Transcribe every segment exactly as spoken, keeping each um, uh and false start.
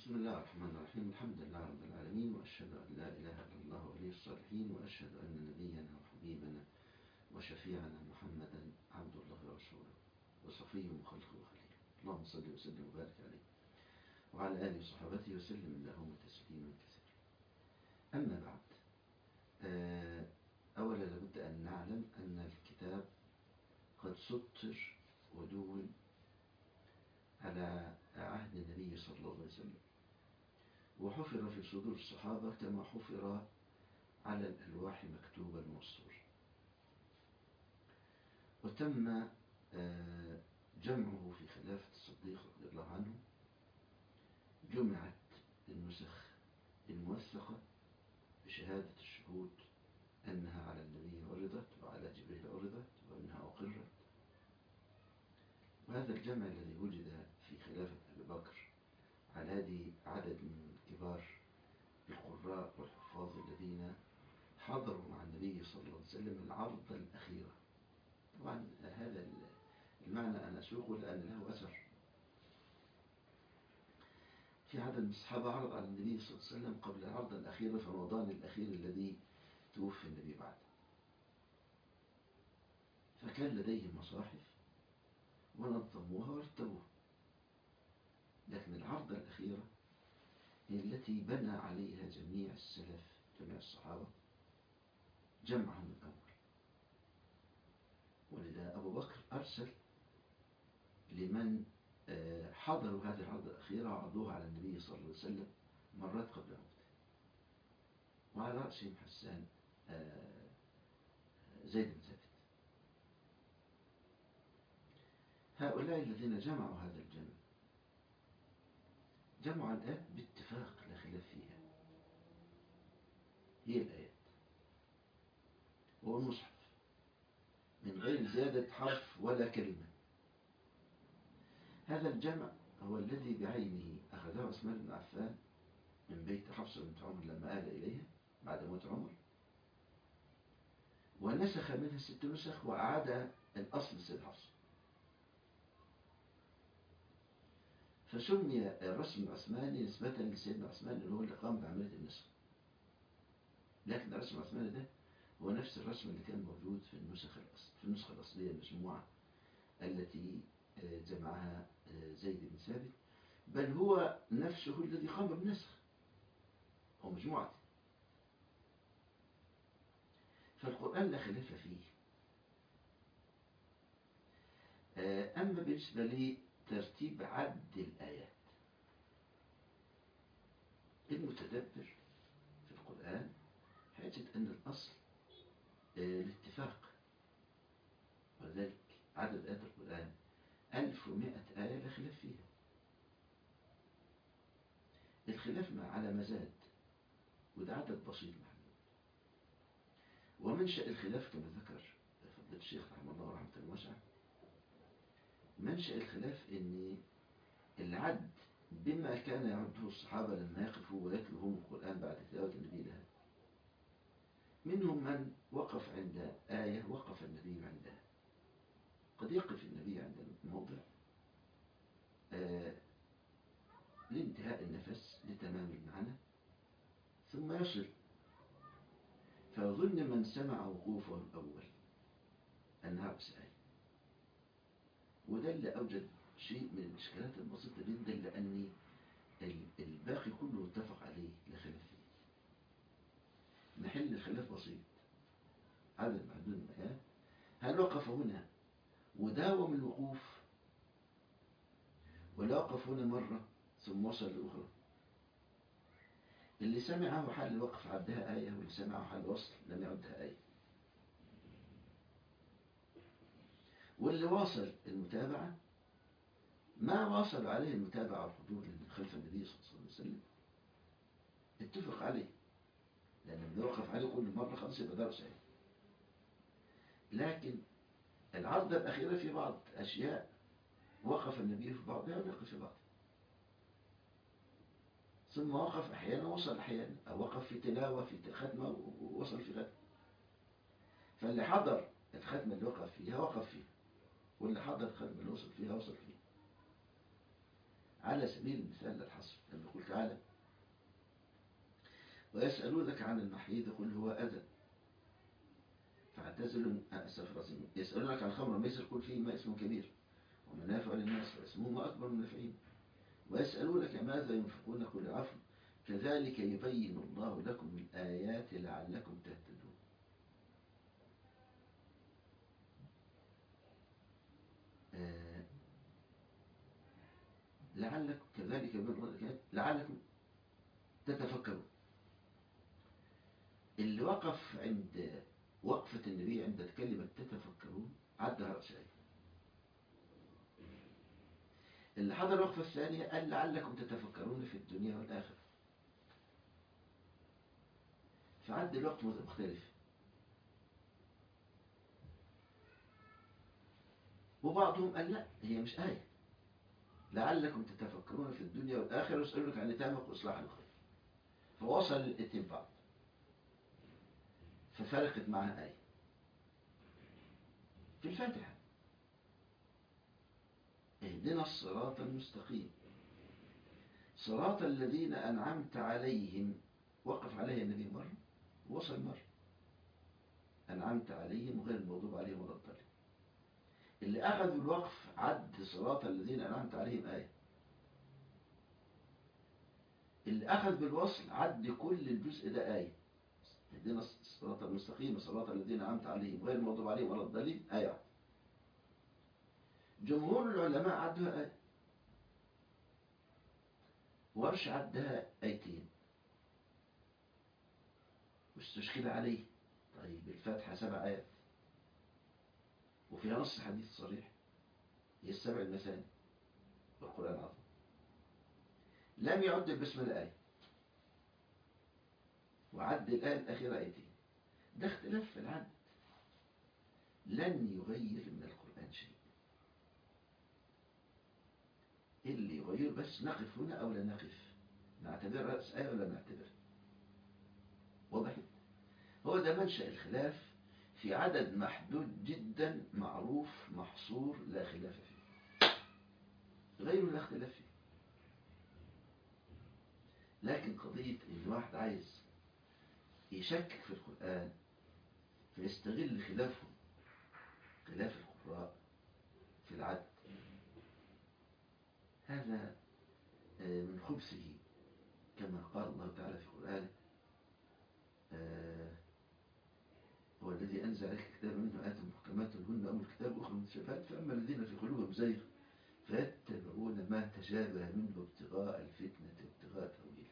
بسم الله الرحمن الرحيم. الحمد لله رب العالمين، وأشهد أن لا إله إلا الله ولي الصالحين، وأشهد أن نبينا وحبيبنا وشفيعنا محمدا عبد الله ورسوله وصفيه وخلقه وخليله. اللهم صل وسلم وبارك عليه وعلى آله وصحبه وسلم اللهم تسليما كثيرا. أما بعد، أولا لابد أن نعلم أن الكتاب قد سطر ودون على عهد النبي صلى الله عليه وسلم، وحفر في صدور الصحابة كما حفر على الألواح مكتوبا ومسطورا، وتم جمعه في خلافة الصديق رضي الله عنه. جمعت النسخ الموثقة بشهادة الشهود أنها على النبي عرضت وعلى جبريل عرضت وأنها أقرت. وهذا الجمع الذي وجد في خلافة أبي بكر على يد عدد من كبار القراء والحفاظ الذين حضروا مع النبي صلى الله عليه وسلم العرض الأخيرة. طبعا هذا المعنى أنا أسوقه لأن له أثر. في عدد من الصحابة عرض على النبي صلى الله عليه وسلم قبل العرض الأخير في رمضان الأخير الذي توفي النبي بعده، فكان لديهم مصاحف ونظموها ورتبوها، لكن العرض الأخيرة هي التي بنى عليها جميع السلف، جميع الصحابة، جمعهم الأول. ولذا أبو بكر أرسل لمن حضروا هذه العرض الأخيرة عرضوها على النبي صلى الله عليه وسلم مرات قبل موته، وعلى رأسهم حسان زيد بن ثابت. هؤلاء الذين جمعوا هذا الجمع جمعوا الآيات باتفاق لا خلاف فيها، هي الآيات هو المصحف من غير زيادة حرف ولا كلمة. هذا الجمع هو الذي بعينه أخذه عثمان بن عفان من بيت حفصة بنت عمر لما آل إليها بعد موت عمر، ونسخ منها ست نسخ وأعاد الأصل لسيد حفصة، فسمي الرسم العثماني نسبة لسيدنا عثمان اللي هو اللي قام بعملية النسخ. لكن الرسم العثماني ده هو نفس الرسم اللي كان موجود في النسخ الأصل في النسخة الأصلية المجموعة التي جمعها زيد بن ثابت، بل هو نفسه الذي قام بالنسخ، هو مجموعة. فالقرآن لا خلاف فيه. أما بالنسبة لترتيب عد الآيات، المتدبر في القرآن حاجة أن الأصل الاتفاق، وذلك عدد آيات القرآن ألف ومائة آية لا خلاف فيها. الخلاف ما على مزاد، وده عدد بسيط محدود. ومنشأ الخلاف كما ذكر فضيلة الشيخ رحمه الله ورحمة واسعة، منشأ الخلاف ان العد بما كان يعده الصحابة لما يقفوا ويتلوهم القرآن بعد تلاوة النبي لها. منهم من وقف عند آية وقف النبي عندها، قد يقف النبي عند موضع آه لانتهاء النفس لتمام المعنى ثم يصل، فيظن من سمع وقوفه الأول أنها بس آية. وده اللي أوجد شيء من الإشكالات البسيطة جدا، لأن الباقي كله اتفق عليه لا خلاف فيه. محل الخلاف بسيط، عدد محدود من الآيات. هل وقف هنا وداوم الوقوف، ولا وقف هنا مرة ثم وصل لأخرى؟ اللي سمعه حال الوقف عدها آية، واللي سمعه حال الوصل لم يعدها آية. واللي واصل المتابعة ما واصل عليه المتابعة والحضور خلف النبي صلى الله عليه وسلم اتفق عليه، لأن اللي وقف عليه كل مرة خلاص يبقى درس آية. لكن العرض الأخيرة في بعض أشياء وقف النبي في بعضها ونقف في بعضها، ثم وقف أحيانا وصل أحيانا، أو وقف في تلاوة في ختمة ووصل في ختمة. فاللي حضر الختمة اللي وقف فيها وقف فيها، واللي حضر الختمة اللي وصل فيها وصل فيها. على سبيل المثال للحصر لما يقول تعالى ويسألونك عن المحيض قل هو أذى فاعتزلوا أسف يسألونك عن الخمر والميسر قل فيهما اسم كبير ومنافع للناس واسمهما أكبر من نفعهم ويسألونك ماذا ينفقون قل العفو كذلك يبين الله لكم الآيات لعلكم تهتدون. آه لعلكم كذلك يبين الله الآيات لعلكم تتفكرون. اللي وقف عند وقفة النبي عند كلمة تتفكرون عدها رأس آية. اللي حضر الوقفة الثانية قال لعلكم تتفكرون في الدنيا والآخرة، فعد الوقت مختلف. وبعضهم قال لا هي مش آية، لعلكم تتفكرون في الدنيا والآخرة ويسألونك عن اليتامى وإصلاح الخير، فوصل الاثنين بعض ففرقت معها آية في الفاتحة اهدنا الصراط المستقيم صراط الذين أنعمت عليهم، وقف عليها النبي مرة ووصل مرة أنعمت عليهم وغير المغضوب عليهم ولا الضالين. اللي أخذوا الوقف عد صراط الذين أنعمت عليهم آية، اللي أخذ بالوصل عد كل الجزء ده آية اهدنا الصراط المستقيم صراط الذين أنعمت عليهم غير المغضوب عليهم ولا الضالين آية. جمهور العلماء عدها آية، ورش عدها آيتين واستشكل عليه. طيب الفاتحة سبع آيات وفيها نص حديث صريح هي السبع المثاني والقرآن العظيم، لم يعد البسملة آية وعد الآية الأخيرة آيتين. ده اختلاف في العد لن يغير من القرآن شيء، اللي يغير بس نقف هنا أو لا نقف، نعتبر رأس آية ولا نعتبر. واضح؟ هو ده منشأ الخلاف في عدد محدود جدا معروف محصور لا خلاف فيه، غيره لا اختلاف فيه. لكن قضية إن واحد عايز يشكك في القرآن فيستغل خلافهم خلاف القراء في العد، هذا من خبثه كما قال الله تعالى في القرآن هو الذي أنزل عليك الكتاب منه آيات محكمات هن أم الكتاب أخرى متشابهات فأما الذين في قلوبهم زيغ فيتبعون ما تشابه منه ابتغاء الفتنة وابتغاء تأويله.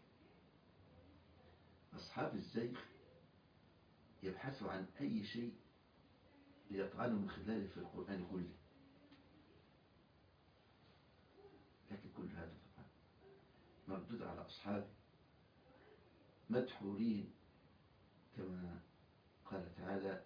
أصحاب الزيغ يبحثوا عن أي شيء ليطعنوا من خلاله في القرآن كله، لكن كل هذا طبعا مردود على أصحابه مدحورين كما قال تعالى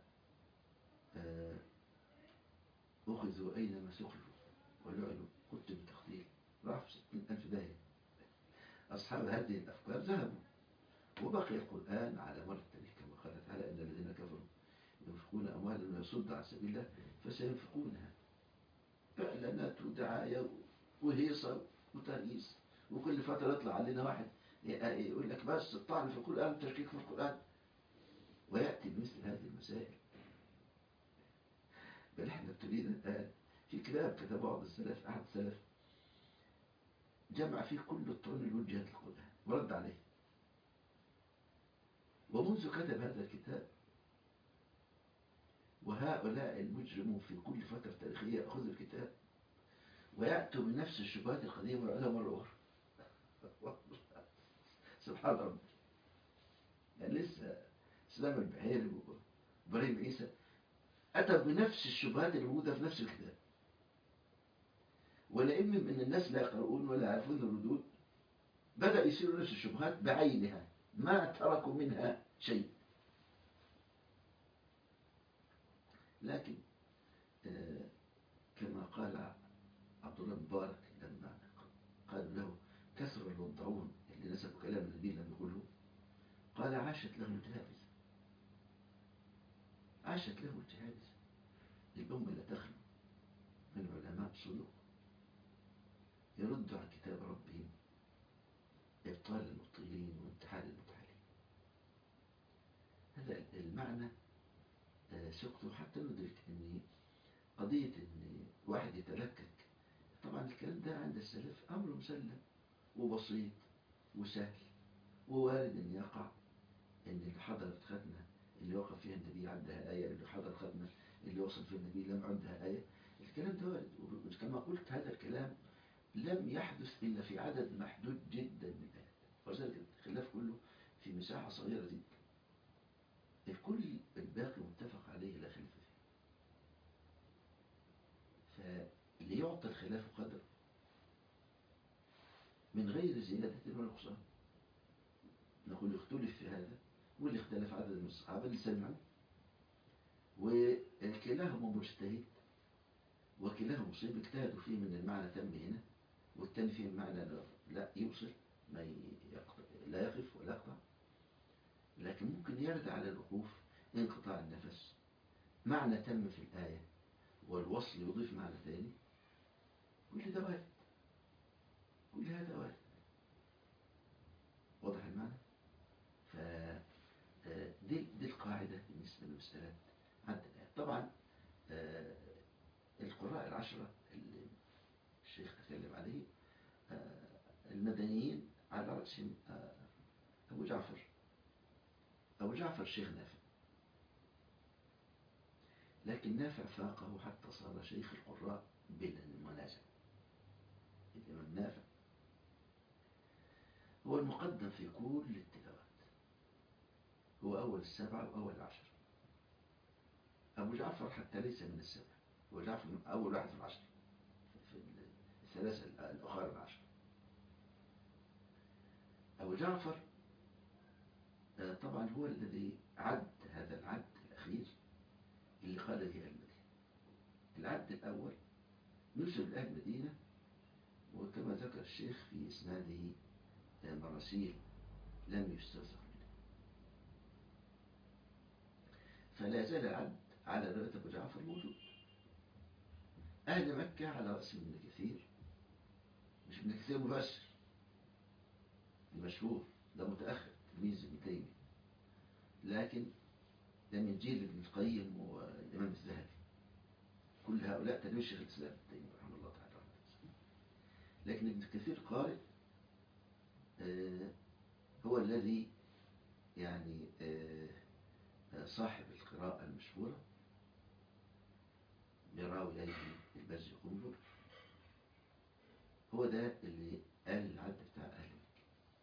أخذوا أينما سقفوا ولعنوا كتب تخدير، راحوا ستين ألف داهية. أصحاب هذه الأفكار ذهبوا وبقي القرآن على مر التاريخ كما قال تعالى إن الذين كفروا ينفقون أموالا ويصد عن سبيل الله فسينفقونها إعلانات ودعاية وهيصة وترهيص، وكل فترة يطلع علينا واحد يقول لك بس الطعن في القرآن والتشكيك في القرآن ويأتي بمثل هذه المسائل. بل احنا ابتلينا الآن في كتاب كتب بعض السلف أحد السلف جمع فيه كل الطعون الوجهات للقرآن ورد عليه، ومنذ كتب هذا الكتاب وهؤلاء المجرمون في كل فترة تاريخية يأخذوا الكتاب ويأتوا بنفس الشبهات القديمة ويعلموا مرة أخرى. سبحان ربي. يعني لسه سلام البحيري وإبراهيم عيسى أتوا بنفس الشبهات الموجودة في نفس الكتاب، ولئن من الناس لا يقرؤون ولا يعرفون الردود بدأ يصيروا نفس الشبهات بعينها ما تركوا منها شيء. لكن آه كما قال عبد الله مبارك لما قال له كثر الوضعون اللي نسبوا كلام النبي لم يقوله، قال عاشت له الجهابزة، عاشت له الجهابزة. الأمة لا تخلو من علماء صدق يردوا عن كتاب ربهم إبطال المبطلين وانتحال المنتحلين. هذا المعنى سقطه حتى ندرك أن قضية أن واحد يتلكك. طبعا الكلام ده عند السلف أمر مسلم وبسيط وسهل ووارد أن يقع، أن اللي حضرت ختمة اللي وقف فيها النبي عندها آية، اللي حضر ختمة اللي وصل فيها النبي لم عندها آية. الكلام ده وارد، وكما قلت هذا الكلام لم يحدث إلا في عدد محدود جدا من الآيات، وذلك الخلاف كله في مساحة صغيرة جدا. الكل الباقي متفق عليه لا خلاف فيه. فليعطى الخلاف قدر من غير زيادة ولا نقصان. نقول اختلف في هذا، واللي اختلف عدد من الصحابة اللي سمعوا، وكلاهما مجتهد وكلاهما مصيب، اجتهدوا فيه من المعنى تم هنا، والتاني فيه المعنى لا يوصل، ما يقطع لا يقف ولا يقطع، لكن ممكن يرد على الوقوف انقطاع النفس، معنى تم في الآية والوصل يضيف معنى ثاني. كل ده وارد، كل هذا وارد. واضح المعنى؟ ف دي, دي القاعدة بالنسبة للمسألة عند الآية. طبعا القراء العشرة اللي الشيخ تكلم عليه المدنيين على رأسهم أبو جعفر أبو جعفر الشيخ نافع، لكن نافع فاقه حتى صار شيخ القراء بلا منازع. الإمام نافع هو المقدم في كل التلاوات، هو أول السبعة وأول العشر. أبو جعفر حتى ليس من السبعة، أبو جعفر أول واحد في العشر، في الثلاثة الأخرى العشر. أبو جعفر طبعا هو الذي عد هذا العد الأخير اللي قال به أهل المدينة. العد الأول نسب لأهل المدينة، وكما ذكر الشيخ في إسناده مراسيل لم يستوثق منه، فلا زال العد على رواية أبو جعفر موجود. أهل مكة على رأس ابن كثير، مش ابن كثير مباشر المشهور، ده متأخر تلميذ ابن تيمية، لكن ده من جيل ابن القيم والإمام الذهبي. كل هؤلاء تلميذ شيخ الإسلام ابن تيمية رحمه الله تعالى. لكن ابن كثير قارئ آه هو الذي يعني آه صاحب القراءة المشهورة براويه البزي قنبر، هو ده اللي قال العد بتاع أهل مكة.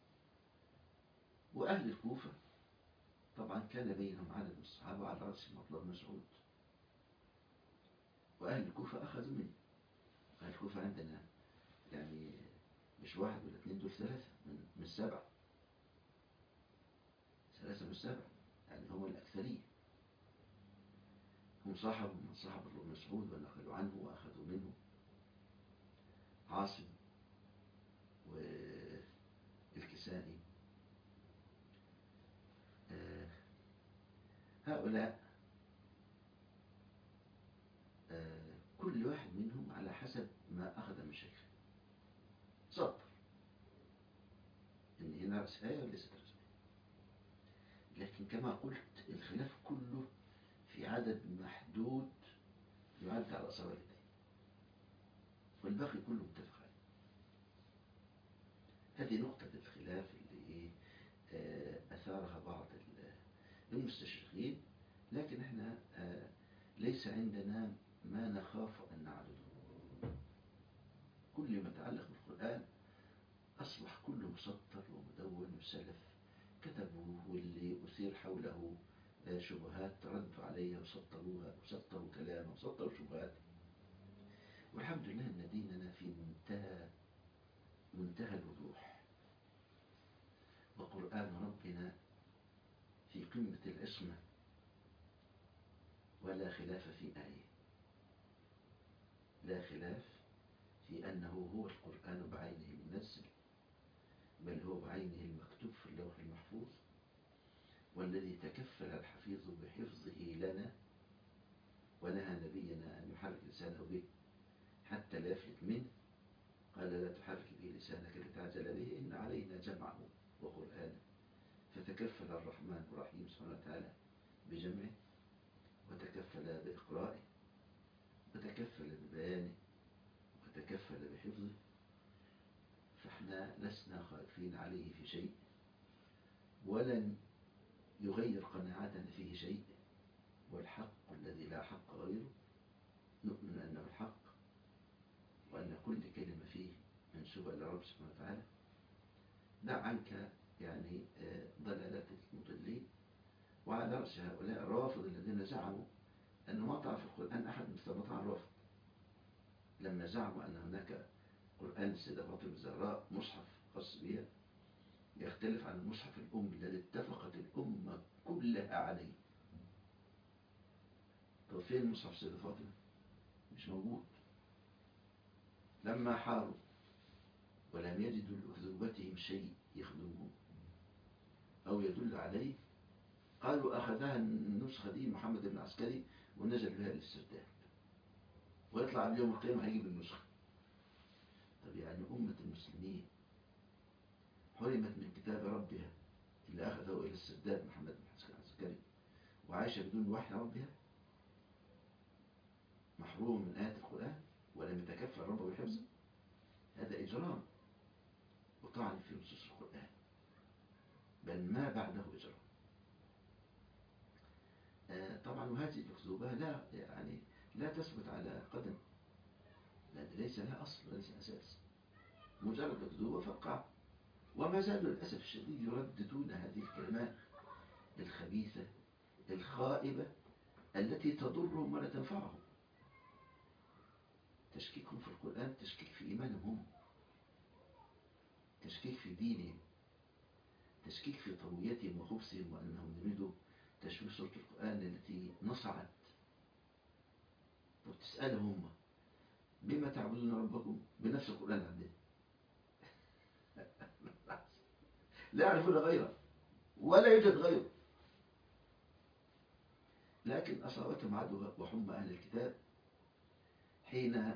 وأهل الكوفة طبعا كان بينهم عدد من الصحابة على رأسهم عبد الله بن مسعود، وأهل الكوفة أخذوا منه. أهل الكوفة عندنا يعني مش واحد ولا اثنين، دول ثلاثة من, من السبعة، ثلاثة من السبعة، يعني هم الأكثرية، هم صاحبوا من صاحب ابن مسعود ونقلوا عنه وأخذوا منه عاصم والكسائي. آه هؤلاء آه كل واحد منهم على حسب ما أخذ من شيخه صدر إن هنا رأس آية وليست رأس آية. لكن كما قلت الخلاف كله في عدد محدود يعد على أصابع اليدين، والباقي كله متفق عليه. هذه نقطة الخلاف اللي إيه آه أثارها بعض المستشرقين، لكن احنا آه ليس عندنا ما نخاف أن نعرضه. كل ما يتعلق بالقرآن أصبح كله مسطر ومدون، وسلف كتبوه واللي أثير حوله شبهات ردوا عليها وسطروها وسطروا كلامه وسطروا شبهات. والحمد لله أن ديننا في منتهى منتهى الوضوح، وقرآن ربنا في قمة العصمة، ولا خلاف في آية، لا خلاف في أنه هو القرآن بعينه المنزل، بل هو بعينه المكتوب في اللوح المحفوظ، والذي تكفل الحفيظ بحفظه لنا، ونهى نبينا أن يحرك لسانه به حتى لا يفلت منه. قال لا تحرك به لسانك لتعجل به إن علينا جمعه وقرآنه. فتكفل الرحمن الرحيم سبحانه وتعالى بجمعه، وتكفل بإقرائه، وتكفل ببيانه، وتكفل بحفظه. فاحنا لسنا خائفين عليه في شيء، ولن يغير قناعاتنا فيه شيء. والحق الذي لا حق غيره نؤمن أنه الحق، وأن كل كلمة فيه منسوبة إلى رب سبحانه وتعالى. دع عنك يعني ضلالات المضلين. وعلى رأس هؤلاء الروافض الذين زعموا أنه ما طلع في القرآن أحد مثل ما طلع الرافض، لما زعموا أن هناك قرآن السيدة فاطمة الزهراء مصحف خاص بها يختلف عن المصحف الأم الذي اتفقت الأمة كلها عليه. طب فين مصحف السيدة فاطمة؟ مش موجود. لما حاروا ولم يجدوا لأكذوبتهم شيء يخدمهم أو يدل عليه، قالوا أخذها النسخة دي محمد بن عسكري ونزل بها للسرداب، ويطلع اليوم القيامة هيجيب النسخة. طب يعني أمة المسلمين حرمت من كتاب ربها اللي أخذه إلى السرداب محمد بن عسكري، وعايشة بدون وحي ربها، محروم من آيات القرآن ولم يتكفل ربه بحفظه. هذا إجرام وطعن في نصوص القرآن، بل ما بعده إجرام. آه طبعا وهذه الأكذوبة لا يعني لا تثبت على قدم، لأن ليس لها أصل وليس أساس، مجرد أكذوبة فقع. وما زالوا للأسف الشديد يرددون هذه الكلمات الخبيثة الخائبة التي تضرهم ولا تنفعهم. تشكيكهم في القرآن تشكيك في إيمانهم هم، تشكيك في دينهم، تشكيك في طويتهم وخبثهم، وأنهم يريدوا تشويه سورة القرآن التي نصعت. طب تسألهم بما تعبدون ربكم بنفس القرآن عندنا لا يعرفون غيره ولا يوجد غيره. لكن أصابتهم عدوى وحمى أهل الكتاب حين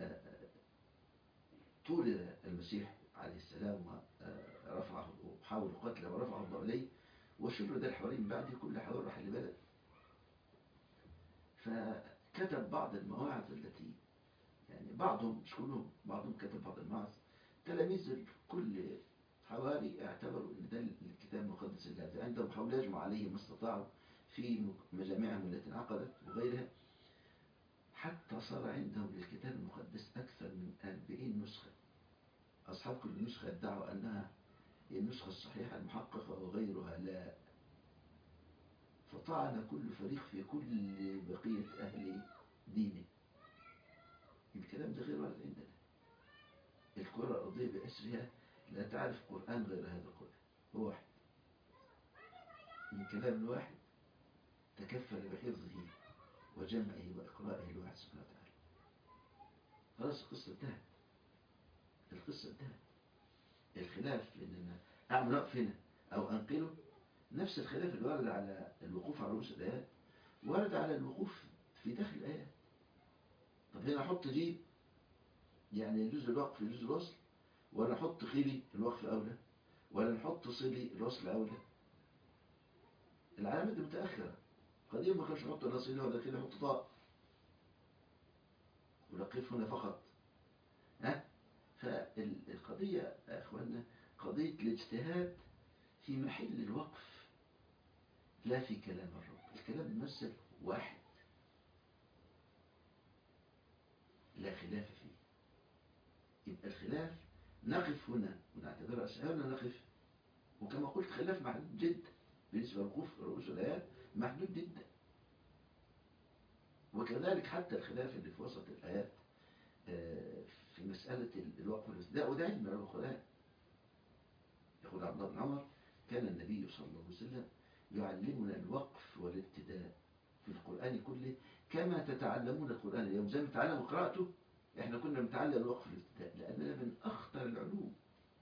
طولد المسيح عليه السلام ورفعه وحاولوا قتله ورفعه الله إليه، وشرد الحواريين بعد كل حوار راح لبلد. فكتب بعض المواعظ التي يعني بعضهم مش كلهم، بعضهم كتب بعض المواعظ. تلاميذ كل حواري اعتبروا ان ده الكتاب المقدس الذي عندهم، حاولوا يجمعوا عليه ما استطاعوا في مجامعهم التي انعقدت وغيرها، حتى صار عندهم للكتاب المقدس أكثر من أربعين نسخة. أصحاب كل نسخة ادعوا أنها هي النسخة الصحيحة المحققة وغيرها لا. فطعن كل فريق في كل بقية أهل دينه. الكلام ده غير وارد عندنا. الكرة الأرضية بأسرها لا تعرف قرآن غير هذا القرآن، هو واحد من كلام الواحد تكفل بحفظه وجمعه وإقرائه الواحد سبحانه وتعالى. خلاص القصة انتهت، القصة انتهت. الخلاف ان انا اعمل وقف هنا او انقله، نفس الخلاف اللي ورد على الوقوف على رؤوس الايات ورد على الوقوف في داخل الايات. طب هنا احط جيب يعني يجوز الوقف يجوز الوصل، ولا احط خيلي الوقف اولى، ولا نحط صلي الوصل اولى؟ العلامات دي متاخره. قديم ما كانش يحط لا صلي ولا خيلي، يحط طاء ولقف هنا فقط. ها فالقضيه يا اخواننا قضيه الاجتهاد في محل الوقف لا في كلام الرب. الكلام الممثل واحد لا خلاف فيه. يبقى الخلاف نقف هنا ونعتبرها أسئلة نقف، وكما قلت خلاف محدود جدا بالنسبة للوقوف رؤوس الآيات، محدود جدا. وكذلك حتى الخلاف اللي في وسط الآيات في مسألة الوقف والابتداء، وده علم القرآن. يقول عبد الله بن عمر كان النبي صلى الله عليه وسلم يعلمنا الوقف والابتداء في القرآن كله كما تتعلمون القرآن اليوم. زي ما تعلموا قراءته احنا كنا بنتعلم الوقف والابتداء، لأننا من أخطر العلوم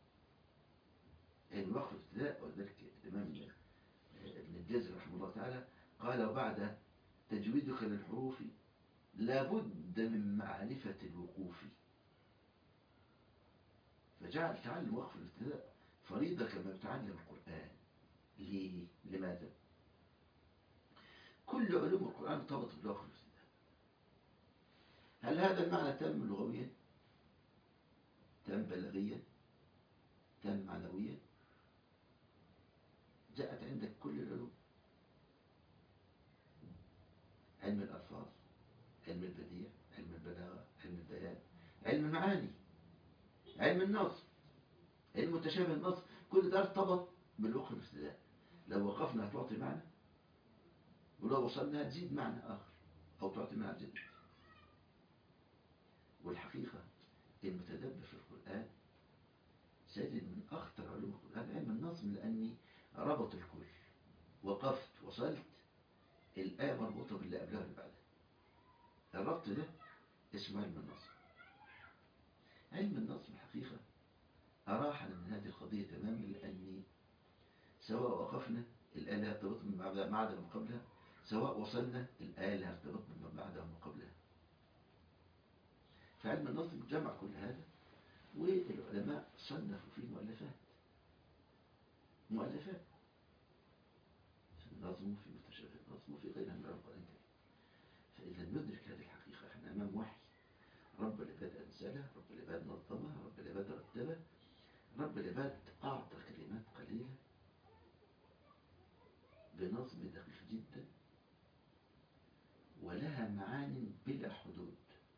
يعني الوقف والابتداء. وذلك الإمام ابن الجزري رحمه الله تعالى قال وبعد تجويدك للحروف لابد من معرفة الوقوف. فجعل تعلم وقف الابتداء فريضة كما يتعلم القرآن. ليه؟ لماذا؟ كل علوم القرآن ارتبطت بالوقف الابتداء. هل هذا المعنى تم لغويا؟ تم بلاغيا؟ تم معنويا؟ جاءت عندك كل العلوم، علم الألفاظ، علم البديع، علم البلاغة، علم البيان، علم المعاني، علم النص، علم متشابه النص، كل ده ارتبط بالوقف الابتداء. لو وقفنا هتعطي معنى، ولو وصلنا هتزيد معنى آخر أو تعطي معنى جديد. والحقيقة المتدبر في القرآن سيجد من أخطر علوم القرآن علم النظم، لأني ربط الكل، وقفت وصلت، الآية مربوطة باللي قبلها واللي بعدها. الربط ده اسمه علم النظم. علم النظم الحقيقة أراحنا من هذه القضية تماما، لأني سواء وقفنا الآية اللي هتربط من بعدها ومن قبلها، سواء وصلنا الآية اللي هتربط من بعدها ومن قبلها. فعلم النظم جمع كل هذا، والعلماء صنفوا فيه مؤلفات مؤلفات في النظم وفي متشابه النظم وفي غيرها من القرآن الكريم. فإذا ندرك هذه الحقيقة احنا أمام وحي رب العباد أنزله، رب العباد نظمه، رب العباد رتبه، رب العباد أعطى كلمات قليلة بنظم دقيق جدا ولها معان بلا حدود.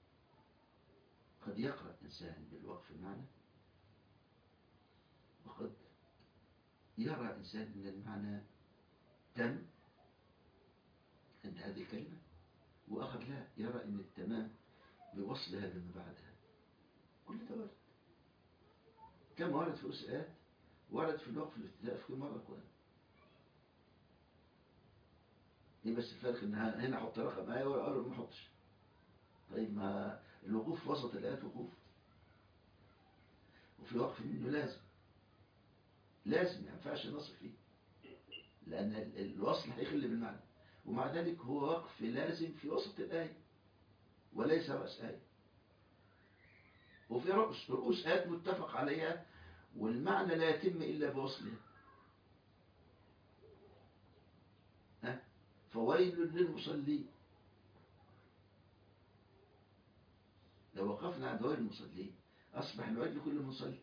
قد يقرأ إنسان بالوقف المعنى، وقد يرى إنسان أن المعنى تم عند هذه الكلمة، وآخر لا، يرى أن التمام بوصلها بما بعدها. كل ده ورد. كم ورد في أسئلات ورد في الوقف الابتداء في كل مرة القرآن. ايه بس الفرق ان هنا احط رقم ايه ولا ما احطش. طيب ما الوقوف في وسط الايات وقوف، وفي وقف منه لازم لازم ما ينفعش نصل فيه، لان الوصل هيخل بالمعنى، ومع ذلك هو وقف لازم في وسط الايه وليس راس ايه. وفي رؤوس رؤوس ايات متفق عليها والمعنى لا يتم الا بوصلها. ها فويل للمصلين. لو وقفنا عند ويل المصلين أصبح الويل لكل مصلي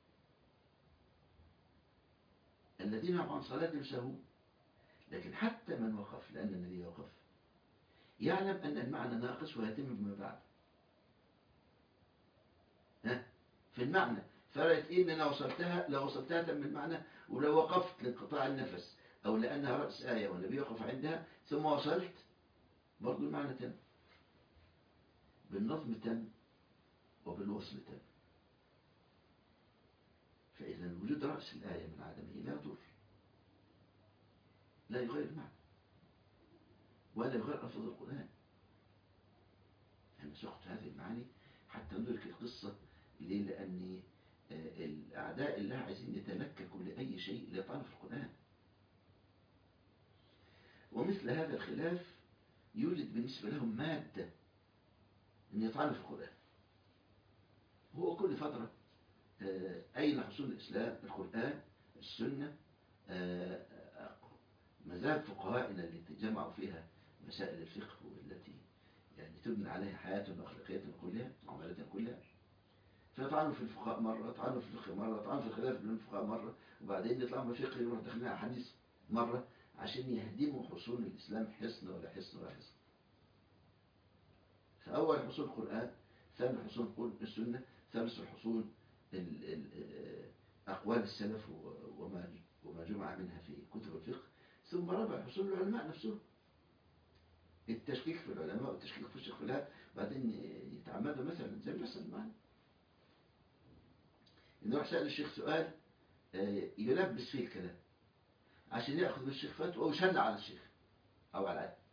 الذين هم عن صلاتهم ساهون. لكن حتى من وقف، لأن الذي وقف يعلم أن المعنى ناقص ويتم بما بعد. ها في المعنى فرقت إيه؟ إن أنا وصلتها، لو وصلتها تم المعنى، ولو وقفت لانقطاع النفس أو لأنها رأس آية والنبي يقف عندها ثم وصلت برضو المعنى تم. بالنظم تم وبالوصل تم. فإذا وجود رأس الآية من عدمه لا يضر، لا يغير المعنى ولا يغير ألفاظ القرآن. أنا سقط هذه المعاني حتى ندرك القصة. ليه؟ لأن الأعداء الله عايزين يتلككوا لأي شيء ليطعن في القرآن. ومثل هذا الخلاف يوجد بالنسبة لهم مادة أن يطعن في القرآن. هو كل فترة أين حصول الإسلام؟ القرآن، السنة، مذاهب فقهائنا التي جمعوا فيها مسائل الفقه والتي يعني تبنى عليها حياتنا وأخلاقياتنا كلها وعملاتنا كلها. فيطعنوا في الفقهاء مرة، يطعنوا في الفقه مرة، يطعنوا في الخلاف بين الفقهاء مرة، وبعدين يطلعوا من الفقه يروح داخلين على حديث مرة، عشان يهدموا حصول الإسلام حصن ولا حصن ولا حصن. فأول حصول القرآن، ثاني حصول السنة، ثالث الحصول أقوال السلف وما وما جمع منها في كتب الفقه، ثم رابع حصول العلماء نفسهم. التشكيك في العلماء والتشكيك في الشيخ فلان، بعدين يتعمدوا مثلا زي مثلا معنا إنه راح سأل الشيخ سؤال يلبس فيه الكلام عشان يأخذ بالشيخ فتوى ويشنع على الشيخ أو على العالم.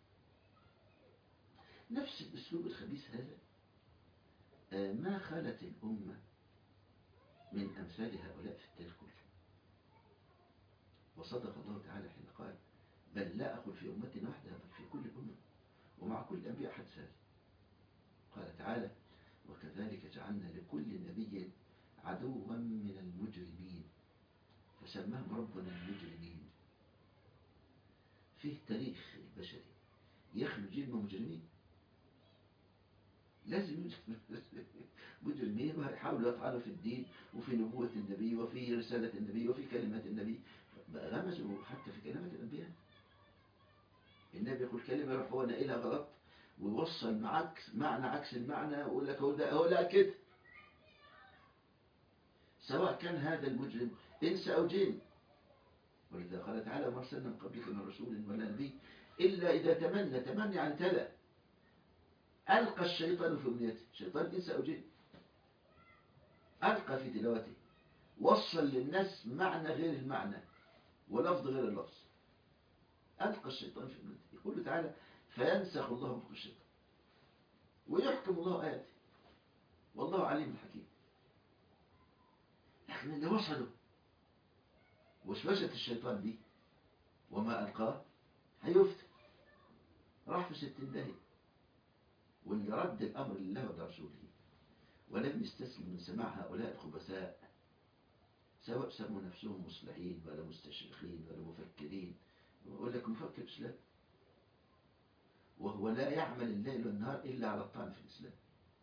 نفس الأسلوب الخبيث هذا ما خالت الأمة من أمثال هؤلاء في التاريخ كله. وصدق الله تعالى حين قال بل لا أقول في أمتنا وحدها بل في كل الأمم ومع كل الأنبياء حدث هذا. قال تعالى وكذلك جعلنا لكل نبي عدوا من المجرمين، فسماهم ربنا المجرمين. فيه تاريخ البشري يخلو جيل من مجرمين، لازم مجرمين ويحاولوا يطعنوا في الدين وفي نبوة النبي وفي رسالة النبي وفي كلمات النبي. غمزوا حتى في كلمات الأنبياء. النبي يقول كلمة يروح هو ناقلها غلط ويوصل معك معنى عكس المعنى ويقول لك هو ده هو لا كده، سواء كان هذا المجرم إنس أو جن. ولذا قال تعالى ما أرسلنا من قبلك من رسول ولا نبي إلا إذا تمنى، تمني عن تلا، ألقى الشيطان في أمنيته، شيطان إنس أو جن، ألقى في تلاوته، وصل للناس معنى غير المعنى ولفظ غير اللفظ، ألقى الشيطان في أمنيته. يقول تعالى فينسخ الله مخ الشيطان ويحكم الله آياته والله عليم حكيم. لكن اللي وصلوا وسوسة الشيطان دي وما ألقاه هيفتن، راح في ستين داهية. واللي رد الأمر لله ولرسوله ولم يستسلم من سماع هؤلاء الخبثاء، سواء سموا نفسهم مصلحين ولا مستشرقين ولا مفكرين، يقول لك مفكر إسلام وهو لا يعمل الليل والنهار إلا على الطعن في الإسلام،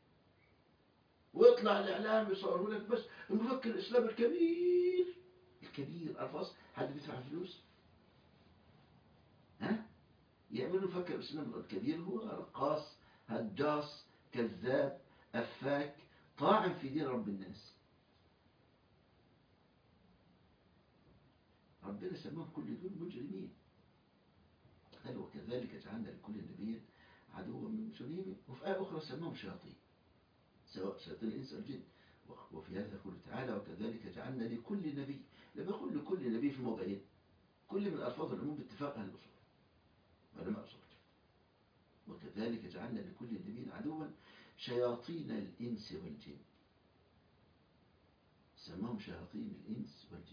ويطلع الإعلام يصوره لك بس المفكر الإسلام الكبير الكبير ألفاظ حد بيدفع فلوس؟ ها؟ يعملوا مفكر الإسلام الكبير هو رقاص هجاص كذاب أفاك طاعن في دين رب الناس. ربنا سماهم كل دول مجرمين. قال وكذلك جعلنا لكل نبي عدوا من المجرمين. وفي آية أخرى سماهم شياطين، سواء شياطين الإنس والجن. وفي هذا يقول تعالى وكذلك جعلنا لكل نبي. لما يقول لكل نبي في موضعين، كل من ألفاظ العموم باتفاق أهل الأصول علماء الأصول. وكذلك جعلنا لكل نبي عدوا شياطين الإنس والجن، سماهم شياطين الإنس والجن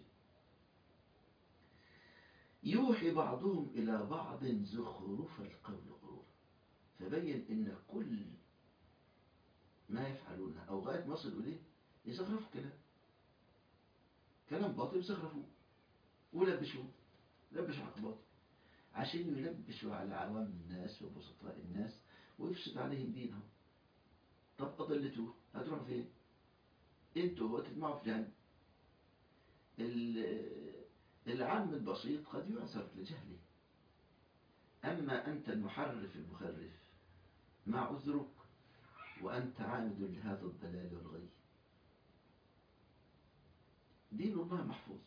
يوحي بعضهم إلى بعض زخرف القول غرورا. فبين إن كل ما يفعلونه أو غاية ما يصلوا إليه يزخرفوا كلام كلام باطل، يزخرفوه ولبشوه لبشوا حق باطل عشان يلبسوا على عوام الناس وبسطاء الناس ويفسد عليهم دينهم. طب أضلتوه هتروح فين؟ انتوا هو تجمعوا في جهنم. العام البسيط قد يعذر لجهله، أما أنت المحرف المخرف مع عذرك وأنت عامد لهذا الضلال والغي. دين الله محفوظ،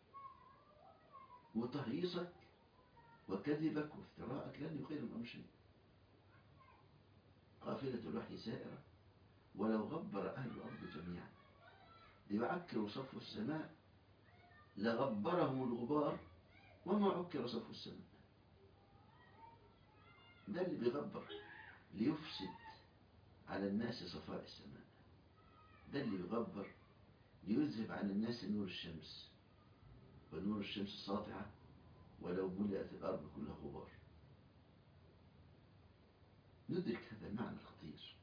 وتهييصك وكذبك وافتراءك لن يغير الأمر شيء. قافلة الوحي سائرة ولو غبر أهل الأرض جميعا، ليعكر صفو السماء لغبرهم الغبار وما عكر صفو السماء. ده اللي بيغبر ليفسد على الناس صفاء السماء، ده اللي يغبر ليذهب عن الناس نور الشمس، ونور الشمس ساطعة ولو ملأت الأرض كلها غبار. ندرك هذا المعنى الخطير.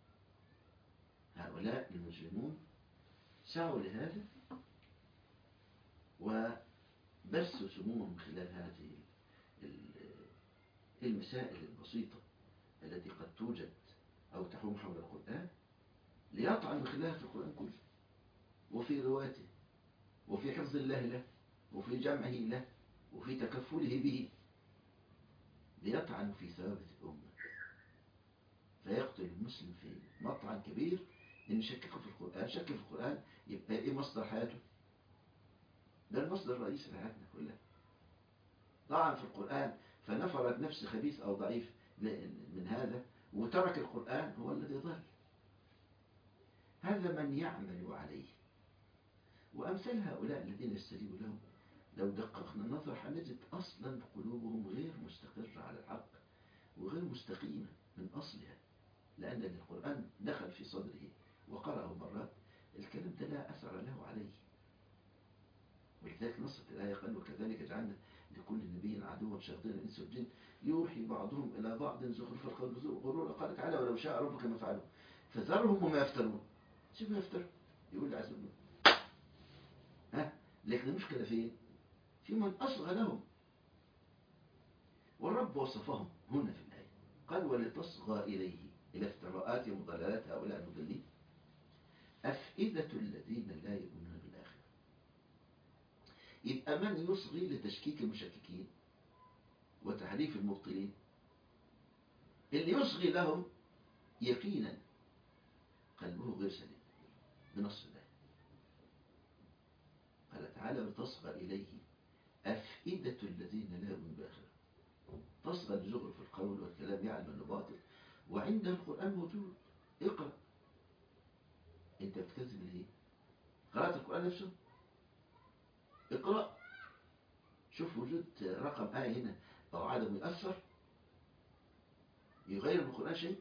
هؤلاء المجرمون سعوا لهذا وبثوا سمومهم خلال هذه المسائل البسيطة التي قد توجد أو تحوم حول القرآن، ليطعن من خلالها في القرآن كله وفي رواته وفي حفظ الله له وفي جمعه له وفي تكفله به، ليطعن في ثوابت الأمة. فيقتل المسلم في مطعن كبير إن يشكك في القرآن. شك في القرآن يبقى إيه مصدر حياته؟ ده المصدر الرئيسي لحياتنا كلها. طعن في القرآن فنفرت نفس خبيث أو ضعيف من هذا وترك القرآن، هو الذي ضل. هذا من يعمل عليه. وأمثال هؤلاء الذين يستجيبوا لهم لو دققنا النظر هنجد أصلا قلوبهم غير مستقرة على الحق وغير مستقيمة من أصلها، لأن القرآن دخل في صدره وقرأه مرات، الكلام ده لا أثر له عليه. ولذلك نصت الآية قال وكذلك جعلنا لكل نبي عدوا شياطين الإنس والجن يوحي بعضهم إلى بعض زخرف القول غرورا. قال تعالى ولو شاء ربك ما فعلوا فذرهم وما يفترون. شوف ما يفترون، يقول لي عز وجل لكن المشكلة فين؟ في من أصغى لهم، والرب وصفهم هنا في الآية، قال ولتصغى إليه، إلى افتراءات ومضللات هؤلاء المضلين أفئدة الذين لا يؤمنون بالآخرة. يبقى من يصغي لتشكيك المشككين وتحريف المبطلين؟ اللي يصغي لهم يقينا قلبه غير سليم بنص الله. قال تعالى وتصغى إليه أفئدة الذين لا يؤمنون بالآخرة. تصغى لزخرف القول والكلام، يعلم أنه باطل، وعند القرآن موجود. اقرأ. انت بتكذب ليه؟ قرأت القرآن نفسه؟ اقرأ شوف وجود رقم آية هنا أو عدم يؤثر يغير بالقرآن شيء.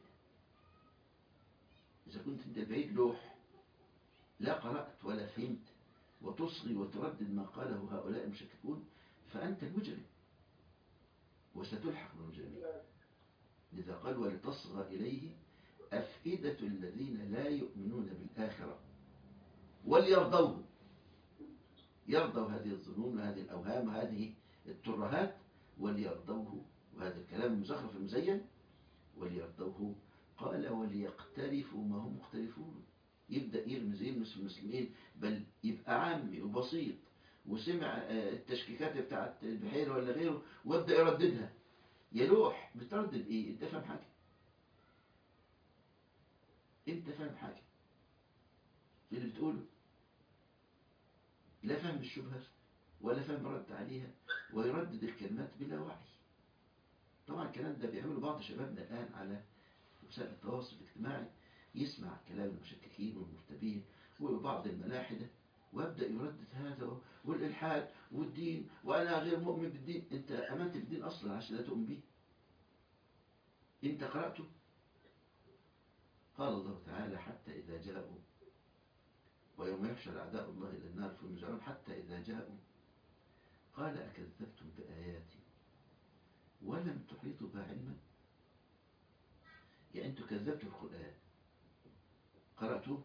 إذا كنت انت بعيد لوح لا قرأت ولا فهمت وتصغي وتردد ما قاله هؤلاء المشككون فأنت المجرم وستلحق بالمجرمين. لذا قال ولتصغى إليه أفئدة الذين لا يؤمنون بالآخرة وليرضوه. يرضوا هذه الظنون وهذه الأوهام وهذه الترهات، وليرضوه، وهذا الكلام المزخرف المزين، وليرضوه. قال وليقترفوا ما هم مقترفون. يبدأ يرمي زي المسلمين، بل يبقى عامي وبسيط وسمع التشكيكات بتاعت البحيرة ولا غيره وابدأ يرددها. يلوح بتردد ايه؟ انت فاهم حاجة؟ انت فاهم حاجة في اللي بتقوله؟ لا فهم الشبهة ولا فهم رد عليها، ويردد الكلمات بلا وعي. طبعا الكلام ده بيعمله بعض شبابنا الآن على وسائل التواصل الاجتماعي، يسمع كلام المشككين والمرتبين وبعض الملاحدة ويبدأ يردد هذا والإلحاد والدين وأنا غير مؤمن بالدين. أنت أمنت بالدين أصلا عشان لا تؤمن به؟ أنت قرأته؟ قال الله تعالى حتى إذا جاءوا ويوم يحشر أعداء الله إلى النار فيوزعون حتى إذا جاءوا قال أكذبتم بآياتي ولم تحيطوا بها علما. يعني أنتم كذبتوا القرآن، قرأتوه،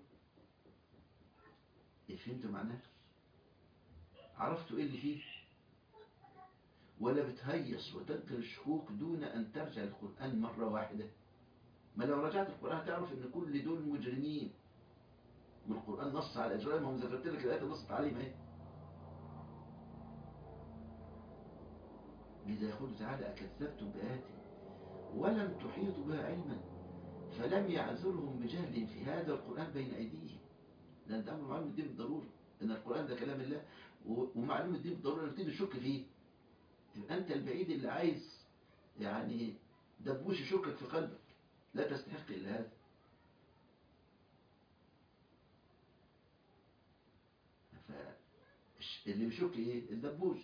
فهمتوا معناه، عرفتوا إيه اللي فيه، ولا بتهيص وتنقل الشكوك دون أن ترجع القرآن مرة واحدة؟ ما لو رجعت القرآن هتعرف إن كل دول مجرمين والقرآن نص على إجرامهم. ذكرت لك الآيات نصت عليهم إيه؟ لذا يقول تعالى أكذبتم بآياتي ولم تحيطوا بها علما فلم يعذرهم بجهل في هذا القرآن بين أيديهم. لأن ده أمر معلوم الدين بالضرورة إن القرآن ده كلام الله، ومعلوم الدين بالضرورة نبتدي نشك فيه. تبقى أنت البعيد اللي عايز يعني دبوش يشكك في قلبك، لا تستحق إلا هذا. فاللي بيشك إيه؟ الدبوش.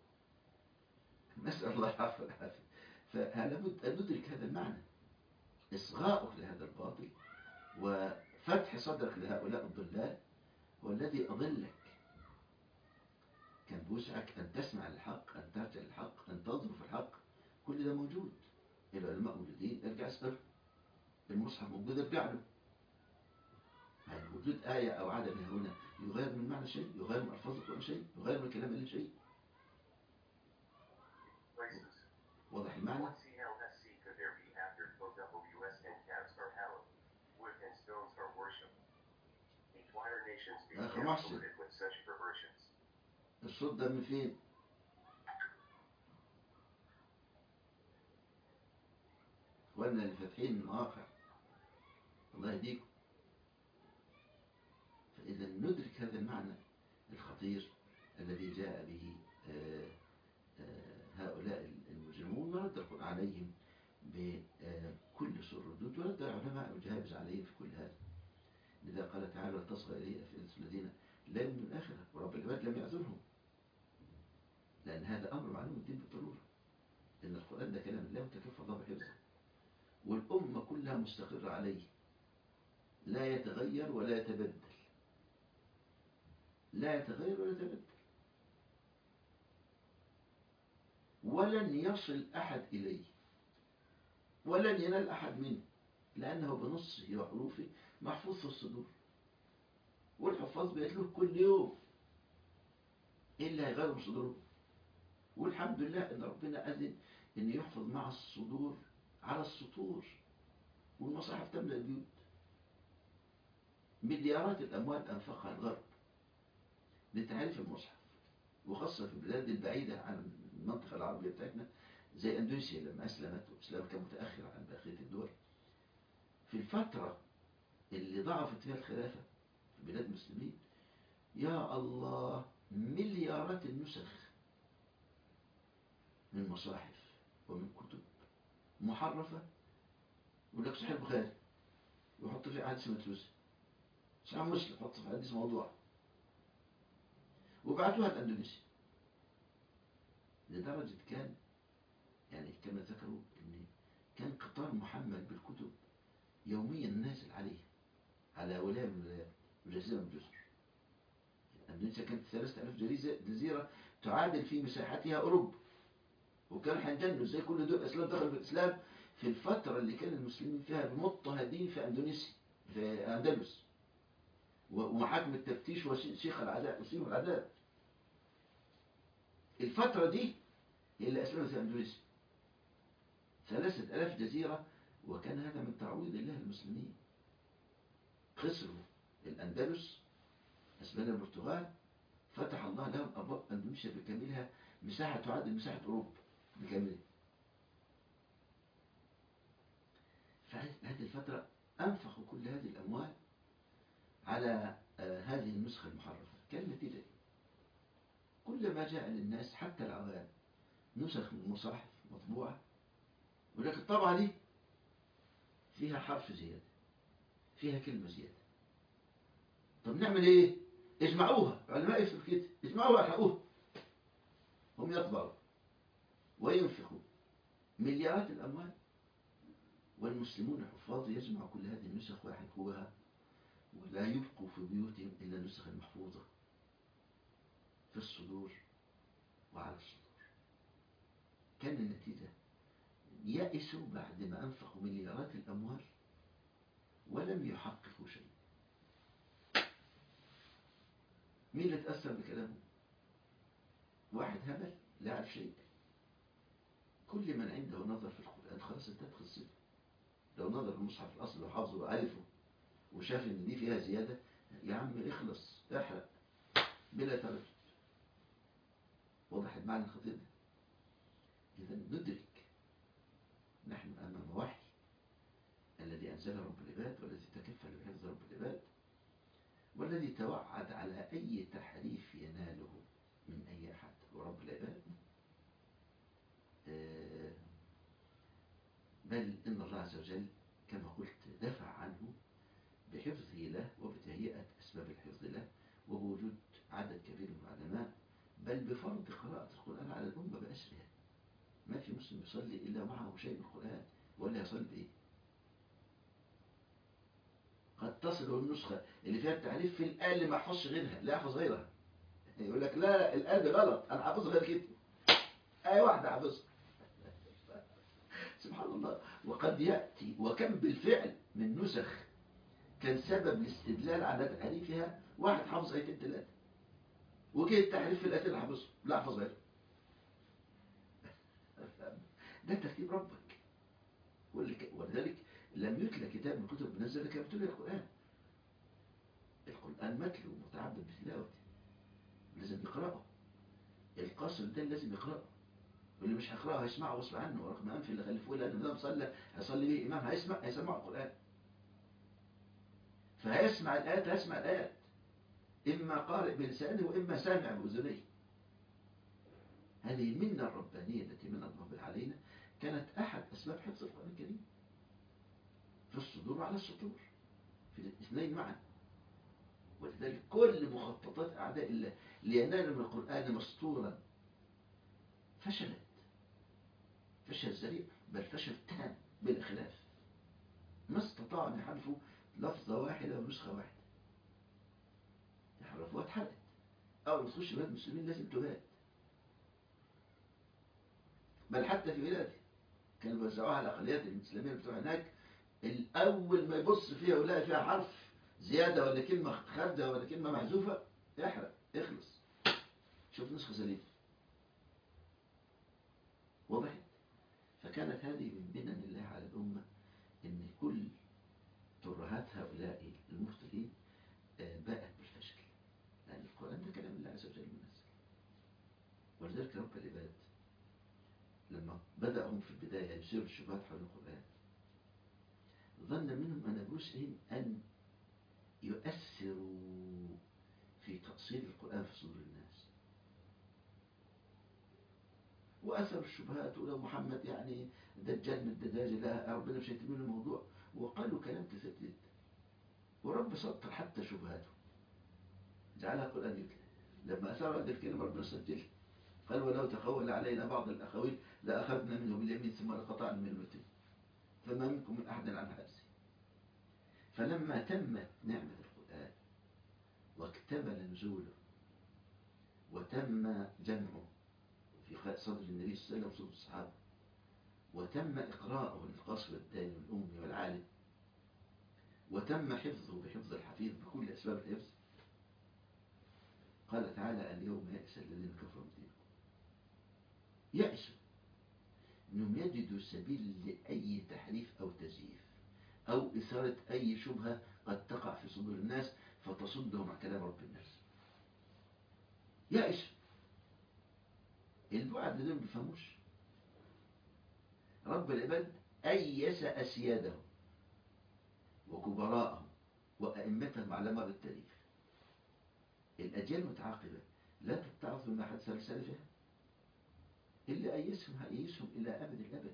نسأل الله العفو والعافية. فلا بد أن ندرك هذا المعنى، إصغاؤك لهذا الباطل وفتح صدرك لهؤلاء الضلال هو الذي أضلك. كان بوسعك أن تسمع الحق، أن ترجع الحق، أن تنظر في الحق. كل ده موجود، العلماء موجودين، ارجع اسأل. المصحف موجود، ارجع له. يعني وجود آية أو عدمها هنا يغير من معنى شيء، يغير من ألفاظ القرآن شيء، يغير من كلام الله شيء. واضح المعنى؟ آخر محسن الصوت ده من فين؟ اخواننا اللي فاتحين المواقع الله يهديكم. فإذا ندرك هذا المعنى الخطير الذي جاء به آآ آآ هؤلاء المجرمون، ورد القرآن عليهم بكل سوء الردود، ورد العلماء الجهابز عليهم في كل هذا. لذا قال تعالى تصغى إليه أفئدة الذين لا يؤمنون بالآخرة، ورب العباد لم يعذرهم، لأن هذا أمر معلوم الدين بالضرورة إن القرآن ده كلام الله وتكفى الله بحفظه، والأمة كلها مستقرة عليه، لا يتغير ولا يتبدل، لا يتغير ولا يتبدل، ولن يصل أحد إليه ولن ينال أحد منه، لأنه بنصه وحروفه محفوظ في الصدور، والحفاظ بيتلوه كل يوم. ايه اللي هيغير من صدورهم؟ والحمد لله ان ربنا اذن ان يحفظ مع الصدور على السطور، والمصاحف تملأ البيوت. مليارات الاموال انفقها الغرب لتعريف المصحف، وخاصة في البلاد البعيدة عن المنطقة العربية بتاعتنا زي اندونيسيا لما اسلمت، واسلام كان متأخر عن بقية الدول. في الفترة اللي ضعفت فيها الخلافة في بلاد المسلمين، يا الله، مليارات النسخ من مصاحف ومن كتب محرفة. يقول لك صحيح البخاري ويحط فيه حديث مدروس، صحيح مسلم يحط في حديث موضوع، وبعتوها لاندونيسيا. لدرجة كان يعني كما ذكروا ان كان قطار محمل بالكتب يوميا نازل عليه على ولاية من الولايات وجزيرة من الجزر. اندونيسيا كانت ثلاثة آلاف جزيرة تعادل في مساحتها اوروبا، وكان هينجنوا ازاي كل دول اسلام دخلوا في الاسلام في الفترة اللي كان المسلمين فيها مضطهدين في اندونيسيا في اندلس، ومحاكم التفتيش وشيخ العداء وسيم العداء. الفترة دي هي اللي اسلمت في اندونيسيا ثلاثة آلاف جزيرة، وكان هذا من تعويض الله المسلمين. خسروا الأندلس، أسبان البرتغال، فتح الله لهم أبواب أندونيسيا بكاملها، مساحة تعادل مساحة أوروبا بكاملها. فهذه الفترة أنفقوا كل هذه الأموال على هذه النسخة المحرفة. كان نتيجة كل ما جاء للناس حتى العوام نسخ من مصاحف مطبوعة، ولكن الطبعة دي فيها حرف زيادة، فيها كلمة زيادة. طب نعمل ايه؟ اجمعوها، علماء يكتبوا كده، اجمعوها احرقوها. هم يطبعوا وينفقوا مليارات الأموال، والمسلمون الحفاظ يجمعوا كل هذه النسخ ويحرقوها، ولا يبقوا في بيوتهم إلا النسخ المحفوظة في الصدور وعلى الصدور. كان النتيجة يأسوا بعد ما أنفقوا مليارات الأموال ولم يحققوا شيء. مين اللي تأثر بكلامه؟ واحد هبل لا يعرف شيء. كل من عنده نظر في القرآن خلاص انتهت قصته. لو نظر في المصحف الأصل وحافظه وعرفه وشاف ان دي فيها زيادة، يا عم اخلص احرق بلا تردد. وضح المعنى الخطير ده. إذا ندرك نحن أمام وحي الذي أنزله رب العباد، والذي تكفل بحفظ رب العباد، والذي توعد على أي تحريف يناله من أي أحد ورب العباد. بل إن الله عز وجل كما قلت دفع عنه بحفظه له وبتهيئة أسباب الحفظ له وبوجود عدد كبير من العلماء، بل بفرض قراءة القرآن على الأمة بأسرها. ما في مسلم يصلي إلا معه شيء من القرآن، ولا يصلي بإيه؟ قد تصل النسخة اللي فيها التعريف في الآية اللي ما يحفظش غيرها، لا يحفظ غيرها. يقول لك لا الآية دي غلط، أنا حافظها غير كده، آية واحدة حافظها. سبحان الله. وقد يأتي، وكم بالفعل من نسخ كان سبب الاستدلال على تعريفها واحد حافظ آيتين ثلاثة، وجه التحريف في الآيتين اللي حافظه لا أحفظ غيره. ده ترتيب ربك. ولذلك لم يتلى كتاب من كتب منزل كما تلي القرآن. القرآن متلو متعبد بتلاوته، لازم يقرأه. القاصر ده لازم يقرأه، واللي مش هيقرأه هيسمعه غصب عنه، ورغم أنف اللي خلفوه لأن ده مصلى هيصلي به إمام هيسمع هيسمع القرآن، فهيسمع الآيات هيسمع الآيات، إما قارئ بلسانه وإما سامع بأذنيه. هذه المنة الربانية التي من الله بها علينا كانت أحد أسباب حفظ القرآن الكريم في الصدور وعلى السطور، في الاثنين معا. ولذلك كل مخططات أعداء الله لينالوا من القرآن مسطورا فشلت فشل ذريع، بل فشل تام بلا خلاف. ما استطاعوا أن يحرفوا لفظة واحدة ونسخة واحدة، يحرفوها اتحرقت. أول ما تخش بلاد المسلمين لازم تبات، بل حتى في بلادي كانوا بيوزعوها على الأقليات الإسلامية بتوع هناك، الأول ما يبص فيها ويلاقي فيها حرف زيادة ولا كلمة خارجة ولا كلمة محذوفة، احرق اخلص. شوف نسخة سليمة وضحت. فكانت هذه من منن الله على الأمة، إن كل ترهات هؤلاء المبطلين باءت بالفشل، لأن القرآن ده كلام الله عز وجل منزل. ولذلك رب العباد لما بدأهم في البداية يثيروا الشبهات حول القرآن، ظن منهم أن بوسعهم أن يؤثروا في تأصيل القرآن في صدور الناس، وأثروا الشبهات، ولو محمد يعني دجال من الدجاجة لا ربنا مش هيتم له الموضوع، وقالوا كلام كثير جدا، ورب سطر حتى شبهاته جعلها قرآن يتلى. لما أثاروا هذه الكلمة ربنا سجلها، قال ولو تقول علينا بعض الأخوين لأخذنا منه باليمين ثم لقطعنا من الوتين فما منكم من أحد عن حاجزه. فلما تمت نعمة القرآن واكتمل نزوله وتم جمعه في صدر النبي صلى الله عليه وسلم وصدر الصحابة، وتم إقراءه للقصر والداني والأمي والعالم، وتم حفظه بحفظ الحفيظ بكل أسباب الحفظ، قال تعالى اليوم يأس الذين كفروا من دينكم. يأسوا أنهم يجدوا سبيل لأي تحريف أو تزييف أو إثارة أي شبهة قد تقع في صدور الناس فتصدهم عن كلام رب الناس. يأسوا. البعد دول ما بيفهموش. رب العباد أيس أسيادهم وكبراءهم وأئمتهم على مر التاريخ. الأجيال متعاقبة لا تتعظ بما حدث لسلفها، اللي أيسهم هيسهم إلى أبد الأبد.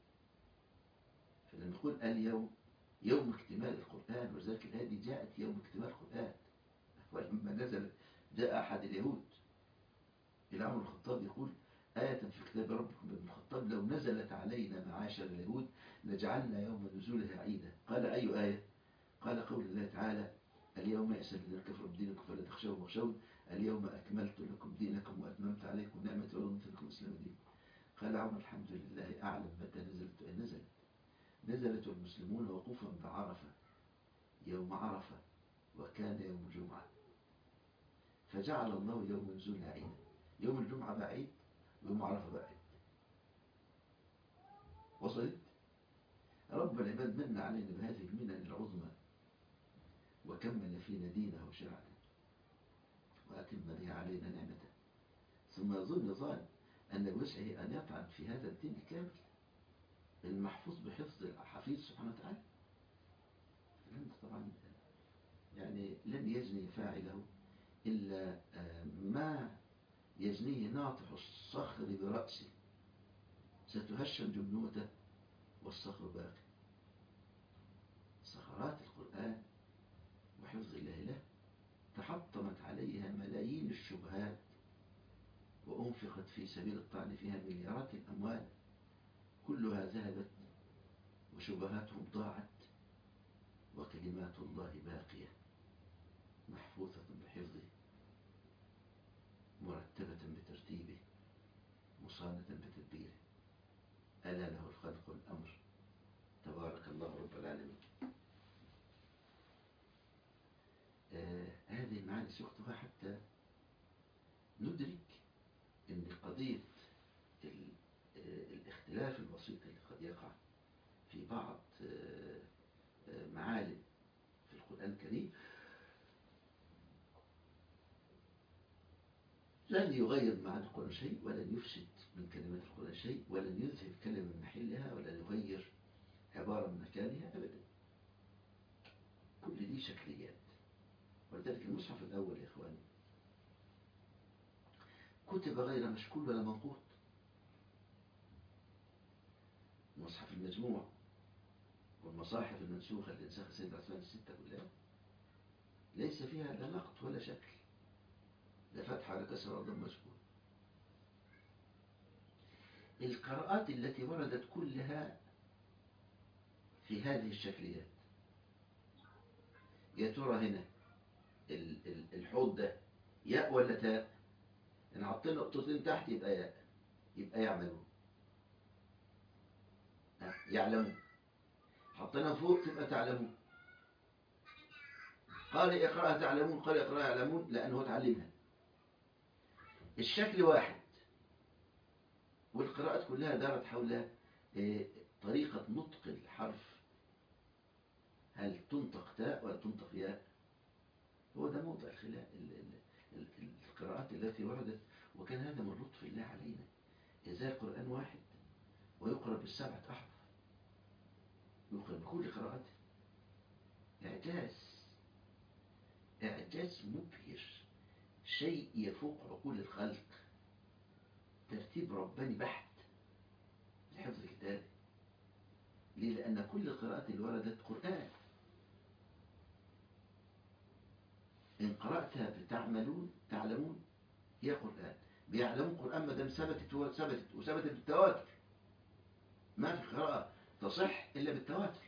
فلما يقول اليوم يوم اكتمال القرآن، وذلك الهادي جاءت يوم اكتمال القرآن، ولما نزل جاء أحد اليهود إلى عمر الخطاب يقول آية في كتاب ربكم ابن الخطاب لو نزلت علينا معاشر اليهود لجعلنا يوم نزولها عيدا. قال أي آية؟ قال قول الله تعالى اليوم يأس الذين كفروا بدينكم فلا تخشوهم واخشون اليوم أكملت لكم دينكم وأتممت عليكم نعمتي ورضيت لكم الإسلام دين. قال عمر الحمد لله أعلم متى نزلت وإن نزلت. نزلت المسلمون وقوفا بعرفة يوم عرفة وكان يوم الجمعة، فجعل الله يوم نزولها عيدا. يوم الجمعة بعيد ويوم عرفة بعيد. وصلت؟ رب العباد من علينا بهذه المنن العظمى وكمل فينا دينه وشرعته وأتم بها علينا نعمته، ثم يظن ظان أن بوسعه أن يطعن في هذا الدين الكامل المحفوظ بحفظ الحفيظ سبحانه وتعالى. لن طبعا يعني لن يجني فاعله إلا ما يجنيه ناطح الصخر برأسه، ستهشم جبنوته والصخر باقي. صخرات القرآن وحفظ الله له تحطمت عليها ملايين الشبهات وأنفقت في سبيل الطعن فيها مليارات الأموال، كلها ذهبت وشبهاتهم ضاعت وكلمات الله باقية محفوظة بحفظه مرتبة بترتيبه مصانة بتدبيره. ألا له الخلق والأمر تبارك الله رب العالمين. آه هذه المعاني سيختها حتى ندرك أن قضية الاختلاف البسيط اللي قد يقع في بعض آه آه معالم في القرآن الكريم لن يغير معاني القرآن شيء، ولن يفسد من كلمات القرآن شيء، ولن يذهب كلمة من محلها، ولن يغير عبارة من مكانها أبدا. كل دي شكليات. ولذلك المصحف الأول يا إخواني كتب غير مشكول ولا منقوط. مصحف المجموع والمصاحف المنسوخة اللي نسخ سيدنا عثمان الستة كلها ليس فيها لا نقط ولا شكل، لا فتح ولا كسر ولا ضم مسكون. القراءات التي وردت كلها في هذه الشكليات، يا ترى هنا الحوض ده ياء ولا تاء؟ ان حطينا نقطتين تحت يبقى ياء، يبقى يعملون يعلمون. حطينا فوق تبقى تعلمون. قال اقرأ تعلمون، قال اقرأ يعلمون، لأنه تعلمها. الشكل واحد، والقراءات كلها دارت حول طريقة نطق الحرف، هل تنطق تاء ولا تنطق ياء. هو ده موضع الخلاف. القراءات التي وردت، وكان هذا من لطف الله علينا، إذا القرآن واحد ويقرأ بالسبعة أحرف، يقرأ بكل قراءته. إعجاز، إعجاز مبهر، شيء يفوق عقول الخلق، ترتيب رباني بحت لحفظ كتابه. ليه؟ لأن كل القراءات اللي وردت قرآن، إن قرأتها بتعملون تعلمون هي قرآن، بيعلمون قرآن ما دام ثبتت وثبتت وثبتت بالتواتر. ما في قراءة تصح إلا بالتواتر،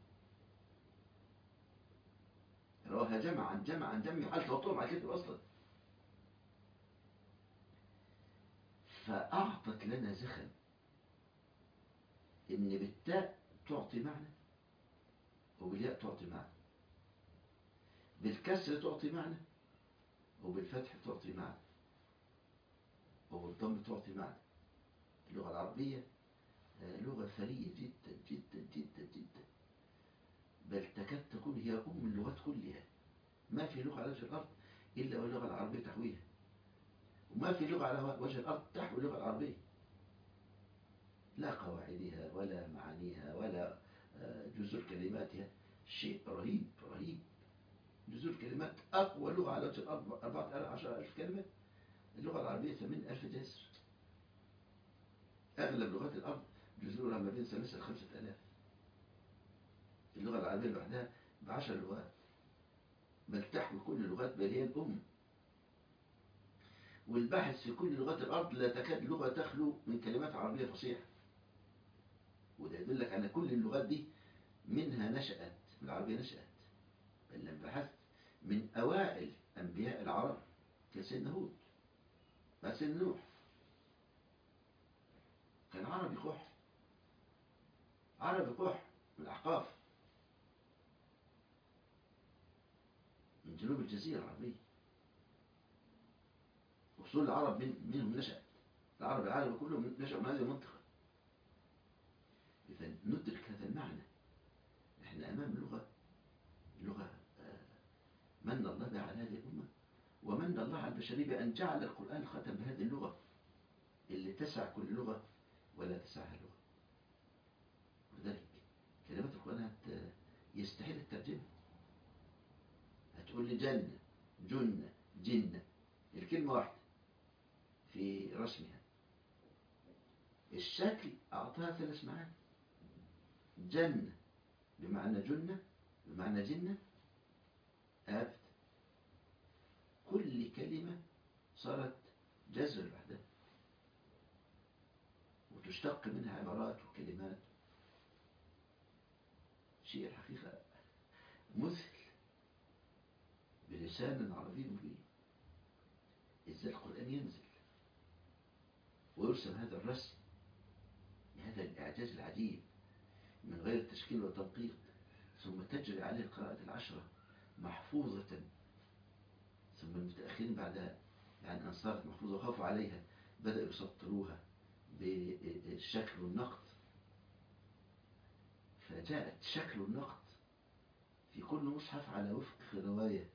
رواها جمع عن جمع عن جمع يحال تواترهم على كتب أصلا. فأعطت لنا زخم إن بالتاء تعطي معنى، وبالياء تعطي معنى، بالكسر تعطي معنى، وبالفتح تعطي معنى، وبالضم تعطي معنى. اللغة العربية لغة ثرية جدا جدا جدا جدا، بل تكاد تكون هي أم اللغات كلها. ما في لغة على وجه الأرض إلا واللغة العربية تحويها، وما في لغة على وجه الأرض تحوي اللغة العربية، لا قواعدها ولا معانيها ولا جذور كلماتها. شيء رهيب رهيب. جذور كلمات أقوى لغة على وجه الأرض أربعة عشر ألف كلمة، اللغة العربية ثمانين ألف جذر. أغلب لغات الأرض جذورها ما بين ثلاثة لخمسة آلاف. اللغة العربية لوحدها بعشر لغات، بل تحوي كل اللغات، بل هي الأم. والبحث في كل لغات الأرض لا تكاد لغة تخلو من كلمات عربية فصيحة. وده يدلك على كل اللغات دي منها نشأت، العربية نشأت. بل لما بحثت من أوائل أنبياء العرب كسيدنا هود، بعد سيدنا نوح، كان عربي قح، عربي قح من الأحقاف، من جنوب الجزيرة العربية. وصول العرب من منهم نشأ، العرب العالم كلهم نشأوا من هذه المنطقة. إذا ندرك هذا المعنى، إحنا أمام لغة لغة من الله بها على هذه الأمة، ومن الله على البشرية بأن جعل القرآن ختم بهذه اللغة اللي تسع كل لغة ولا تسعها لغة. ولذلك كلمات القرآن يستحيل الترجمة. هتقول لي جنة، جنة، جنة، الكلمة واحدة في رسمها، الشكل أعطاها ثلاث معاني. جنة بمعنى جنة، بمعنى جنة، أبد. كل كلمة صارت جذر لوحدها، وتشتق منها عبارات وكلمات. شيء الحقيقة مذهل بلسان عربي مبين. إذا القرآن ينزل ويرسم هذا الرسم بهذا الإعجاز العجيب من غير تشكيل وتنقيط، ثم تجري عليه القراءة العشرة محفوظة، ثم المتأخرين بعد يعني أن صارت محفوظة وخافوا عليها بدأوا يسطروها بالشكل والنقط، فجاءت شكل النقط في كل مصحف على وفق رواية.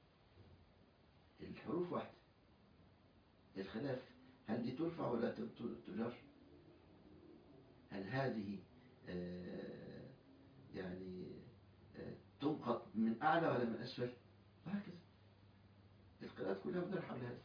الحروف واحدة، الخلاف هل دي ترفع ولا تجر، هل هذه آه يعني آه تنقط من أعلى ولا من أسفل، وهكذا. القراءات كلها مدار حول هذا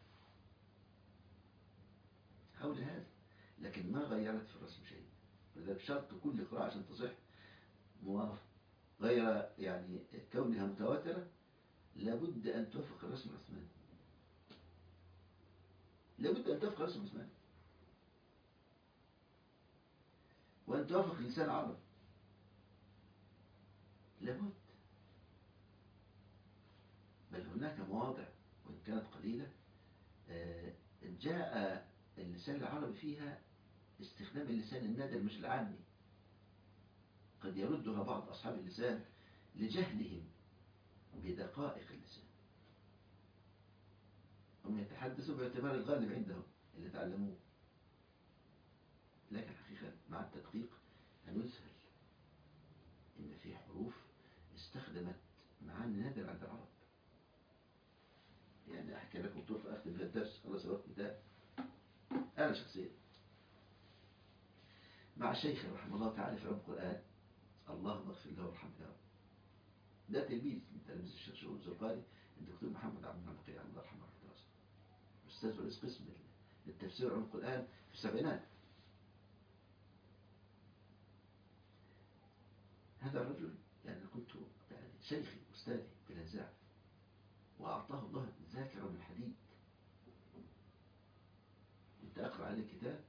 حول هذا لكن ما غيرت في الرسم شيء. ولذلك شرط كل قراءة عشان تصح موافق، غير يعني كونها متواترة لابد أن توافق الرسم العثماني، لابد أن توافق الرسم العثماني، وأن توافق لسان العرب، لابد. بل هناك مواضع وإن كانت قليلة جاء اللسان العربي فيها استخدام اللسان النادر مش العامي، قد يردها بعض أصحاب اللسان لجهلهم بدقائق اللسان. هم يتحدثوا باعتبار الغالب عندهم اللي تعلموه، لكن الحقيقة مع التدقيق هنذهل إن في حروف استخدمت معاني نادرة عند العرب. يعني أحكي لكم طرف أختم في الدرس، خلاص الوقت انتهى. أنا شخصيا مع شيخ رحمه الله تعالى في علم القرآن، اللهم اغفر له وارحمه يا رب، ده تلميذ من تلاميذ الشيخ شؤون الزرقاني الدكتور محمد عبد المنعم قيام الله يرحمه رحمه الله، أستاذ رئيس قسم التفسير علم القرآن في السبعينات. هذا الرجل يعني كنت يعني شيخي أستاذي بلا نزاع، وأعطاه الله ذاكرة من حديد. كنت أقرأ عليه كتاب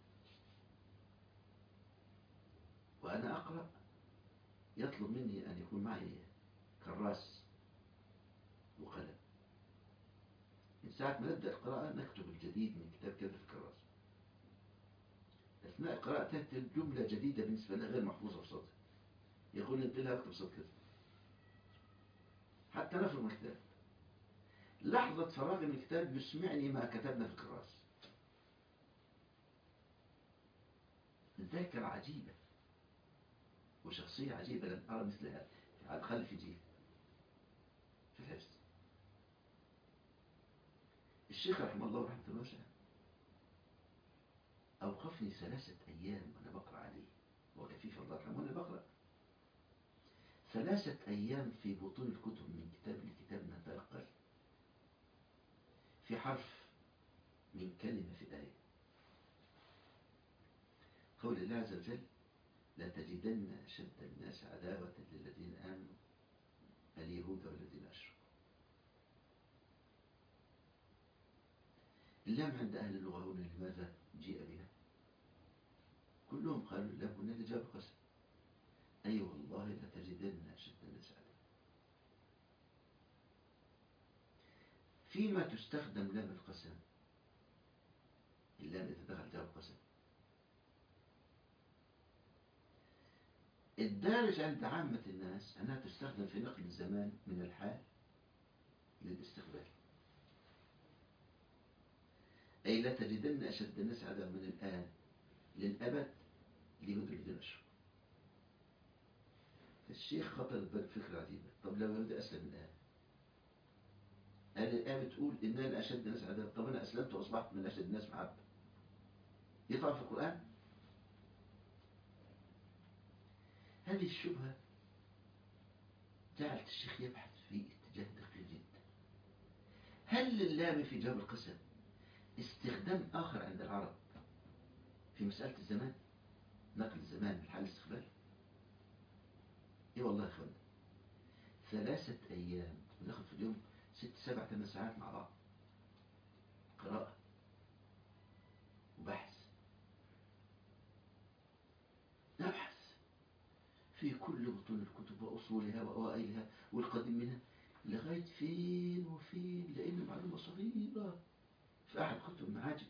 وأنا أقرأ يطلب مني أن يكون معي كراس وقلم، من ساعة ما نبدأ القراءة نكتب الجديد من كتاب كذا في الكراس، أثناء القراءة تأتي جملة جديدة بالنسبة لي غير محفوظة في صوتي، يقول لي انتبه اكتب صوت كذا، حتى نفرغ من الكتاب، لحظة فراغي من الكتاب يسمعني ما كتبنا في الكراس. الذاكرة عجيبة وشخصية عجيبة لم أرى مثلها على الأقل في جيل في الحفظ. الشيخ رحمه الله ورحمة الله وسعه أوقفني ثلاثة أيام وأنا بقرأ عليه، وكفيف الله يرحمه وأنا بقرأ ثلاثة أيام في بطون الكتب من كتاب لكتاب نتنقل في حرف من كلمة في آية. قول الله عز وجل لتجدن أشد الناس عداوة للذين آمنوا اليهود والذين أشركوا. اللام عند أهل اللغة هنا لماذا جيء بها؟ كلهم قالوا اللام هنا لجاب قسم، أي أيوة والله لتجدن أشد الناس عداوة. فيما تستخدم لام القسم، اللام إذا دخل جاب قسم، الدارج عند عامة الناس أنها تستخدم في نقل الزمان من الحال للاستقبال، أي لا تجدن أشد الناس عداوة من الآن للأبد ليهود الذين أشركوا. الشيخ خطر بال فكرة عجيبة، طب لو يهود أسلم الآن، قال الآن بتقول إن أنا أشد الناس عداوة، طب أنا أسلمت وأصبحت من أشد الناس محبة، يطلع في القرآن؟ هذه الشبهة جعلت الشيخ يبحث في اتجاه دقيق جدا. هل للام في جواب القسم استخدام آخر عند العرب في مسألة الزمان، نقل الزمان من حال الاستقبال؟ ايه والله يا اخوانا، ثلاثة أيام وناخد في اليوم ست سبع ثمان ساعات مع بعض قراءة وبحث، نبحث في كل بطون الكتب وأصولها وأوائلها والقديم منها لغاية فين وفين، لأن معلومة صغيرة في أحد كتب المعاجم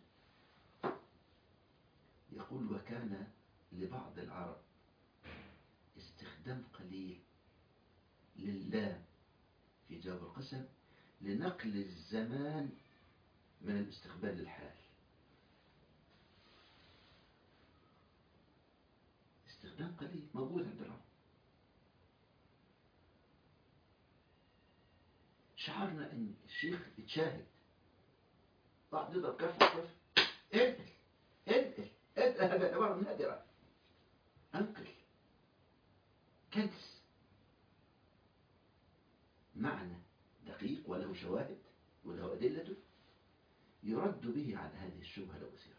يقول وكان لبعض العرب استخدام قليل للام في جواب القسم لنقل الزمان من الاستقبال للحال. استخدام قليل موجود عند العرب. شعرنا ان الشيخ يتشاهد، بعض يضرب كف كف، انقل انقل انقل، هذا عبارة نادرة، انقل كنس معنى دقيق وله شواهد وله أدلته يرد به عن هذه الشبهة لو أثيرت.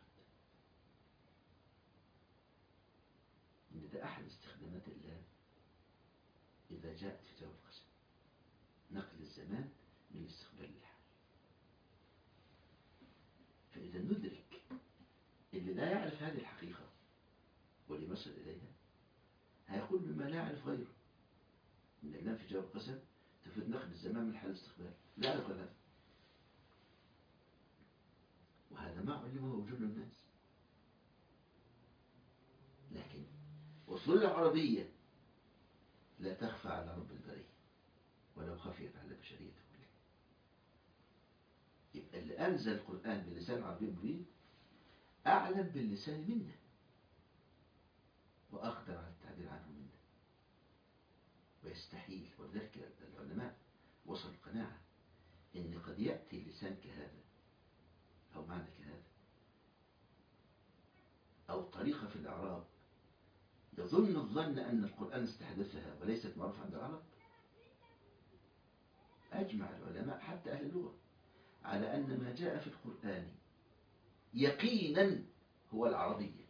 إن ده أحد استخدامات اللام إذا جاءت في جواب القسم، نقل الزمان من الاستقبال للحال. فإذا ندرك اللي لا يعرف هذه الحقيقة وليصل إليها هيقول بما لا يعرف غيره، إن اللام في جواب القسم تفيد نقل الزمان من حال الاستقبال، لا يعرف هذا، وهذا ما علمه جل الناس. لكن أصول العربية لا تخفى على رب البرية ولو خفيت على البشرية كلها. اللي أنزل القرآن بلسان عربي مبين أعلم باللسان منا وأقدر على التعبير عنه منا، ويستحيل. ولذلك العلماء وصلوا القناعة إن قد يأتي لسان كهذا أو معنى كهذا أو طريقة في الإعراب يظن الظن أن القرآن استحدثها وليست معروفة عند العرب. أجمع العلماء حتى أهل اللغة على أن ما جاء في القرآن يقينا هو العربية،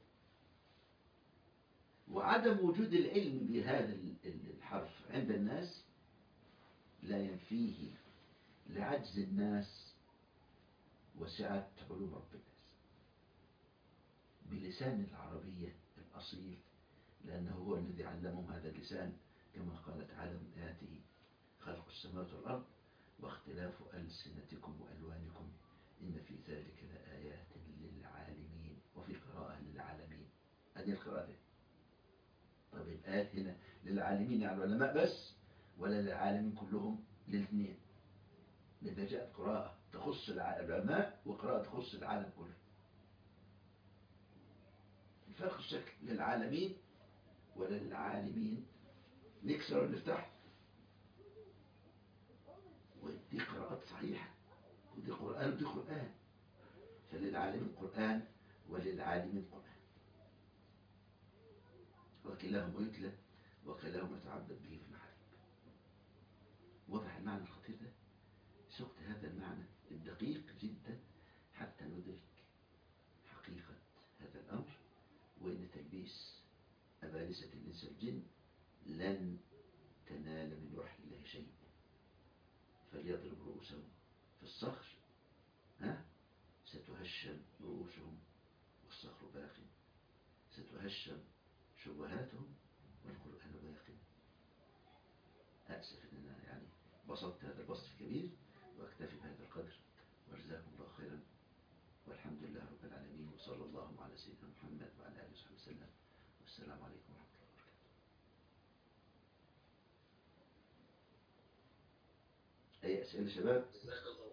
وعدم وجود العلم بهذا الحرف عند الناس لا ينفيه لعجز الناس وسعة علوم رب الناس بلسان العربية الأصيل، لأنه هو الذي علمهم هذا اللسان، كما قال تعالى من آياته خلق السماوات والأرض واختلاف ألسنتكم وألوانكم إن في ذلك لآيات للعالمين، وفي قراءة للعالمين. هذه القراءة دي. طب الآيات هنا للعالمين يعني العلماء بس ولا للعالمين كلهم؟ للاثنين، لذا جاءت قراءة تخص العلماء وقراءة تخص العالم كله. الفرق الشكل للعالمين ولا للعالمين، نكسر ونفتح، ودي قراءات صحيحة، ودي قرآن ودي قرآن، فللعالمين قرآن وللعالمين قرآن، وكلاهما يتلى وكلاهما يتعبد به في المحارم. وضح المعنى الخطير ده؟ سقت هذا المعنى الدقيق جدا حتى ندرك حقيقة هذا الأمر، وإن تلبيس أبالسة الإنس والجن لن تنال من وحي الله شيء، فليضرب رؤوسهم في الصخر ها ستهشم رؤوسهم والصخر باق، ستهشم شبهاتهم والقرآن باق. أسف أن أنا يعني بسطت هذا البسط الكبير، وأكتفي بهذا القدر، وجزاكم الله خيرا، والحمد لله رب العالمين، وصلى الله على سيدنا محمد وعلى آله وصحبه وسلم، والسلام عليكم ورحمة الله وبركاته. أي أسئلة شباب؟